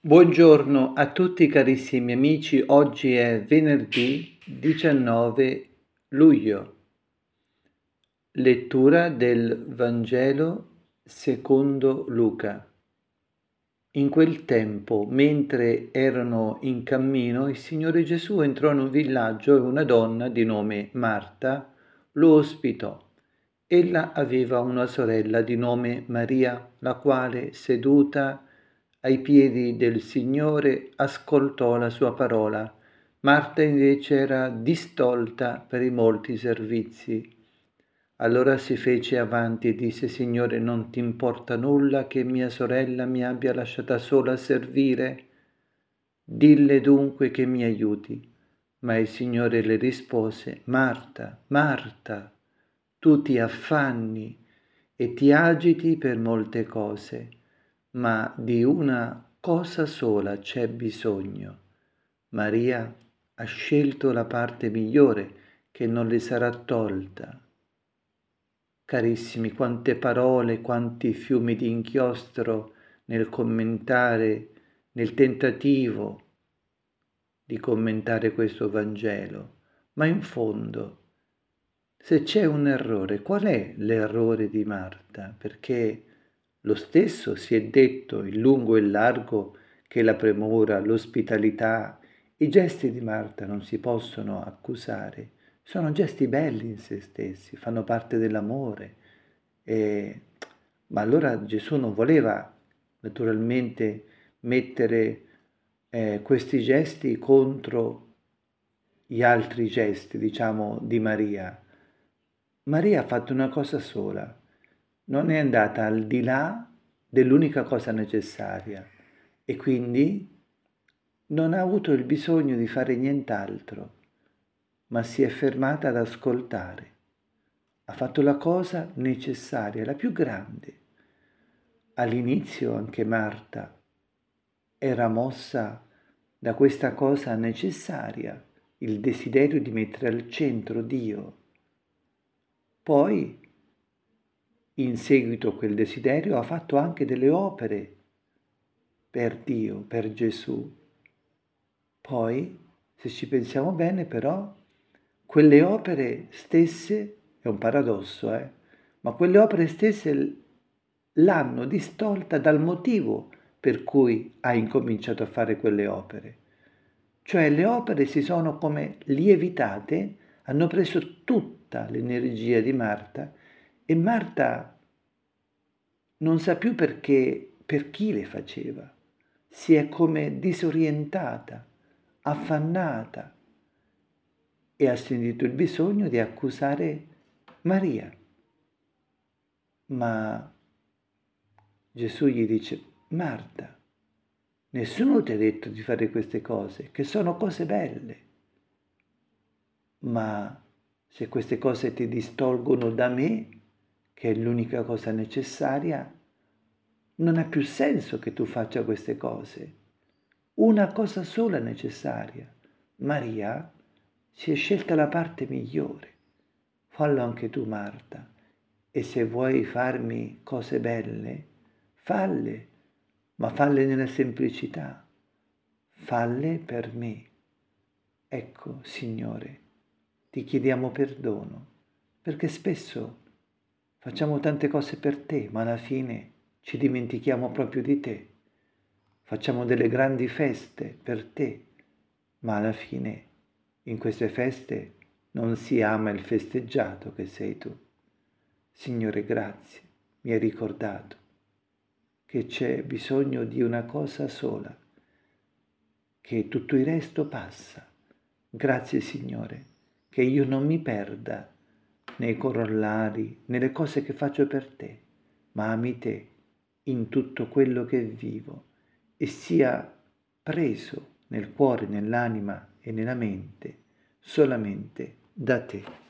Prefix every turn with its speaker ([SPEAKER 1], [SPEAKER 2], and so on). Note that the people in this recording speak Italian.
[SPEAKER 1] Buongiorno a tutti carissimi amici, oggi è venerdì 19 luglio. Lettura del Vangelo secondo Luca. In quel tempo, mentre erano in cammino, il Signore Gesù entrò in un villaggio e una donna di nome Marta lo ospitò. Ella aveva una sorella di nome Maria, la quale, seduta ai piedi del Signore, ascoltò la sua parola. Marta invece era distolta per i molti servizi. Allora si fece avanti e disse: Signore, non ti importa nulla che mia sorella mi abbia lasciata sola a servire? Dille dunque che mi aiuti. Ma il Signore le rispose: Marta, Marta, tu ti affanni e ti agiti per molte cose, ma di una cosa sola c'è bisogno. Maria ha scelto la parte migliore che non le sarà tolta. Carissimi, quante parole, quanti fiumi di inchiostro nel commentare, nel tentativo di commentare questo Vangelo. Ma in fondo, se c'è un errore, qual è l'errore di Marta? Perché lo stesso si è detto in lungo e in largo che la premura, l'ospitalità, i gesti di Marta non si possono accusare, sono gesti belli in se stessi, fanno parte dell'amore. Ma allora Gesù non voleva naturalmente mettere questi gesti contro gli altri gesti, diciamo, di Maria. Maria ha fatto una cosa sola, non è andata al di là dell'unica cosa necessaria e quindi non ha avuto il bisogno di fare nient'altro, ma si è fermata ad ascoltare. Ha fatto la cosa necessaria, la più grande. All'inizio anche Marta era mossa da questa cosa necessaria, il desiderio di mettere al centro Dio. Poi, in seguito a quel desiderio, ha fatto anche delle opere per Dio, per Gesù. Poi, se ci pensiamo bene, però, quelle opere stesse, è un paradosso, ma quelle opere stesse l'hanno distolta dal motivo per cui ha incominciato a fare quelle opere. Cioè le opere si sono come lievitate, hanno preso tutta l'energia di Marta e Marta non sa più perché, per chi le faceva. Si è come disorientata, affannata e ha sentito il bisogno di accusare Maria. Ma Gesù gli dice: Marta, nessuno ti ha detto di fare queste cose, che sono cose belle. Ma se queste cose ti distolgono da me, che è l'unica cosa necessaria, non ha più senso che tu faccia queste cose. Una cosa sola è necessaria. Maria si è scelta la parte migliore. Fallo anche tu, Marta. E se vuoi farmi cose belle, falle, ma falle nella semplicità. Falle per me. Ecco, Signore, ti chiediamo perdono, perché spesso facciamo tante cose per te, ma alla fine ci dimentichiamo proprio di te. Facciamo delle grandi feste per te, ma alla fine in queste feste non si ama il festeggiato che sei tu. Signore, grazie, mi hai ricordato che c'è bisogno di una cosa sola, che tutto il resto passa. Grazie, Signore, che io non mi perda nei corollari, nelle cose che faccio per te, ma ami te in tutto quello che vivo e sia preso nel cuore, nell'anima e nella mente solamente da te.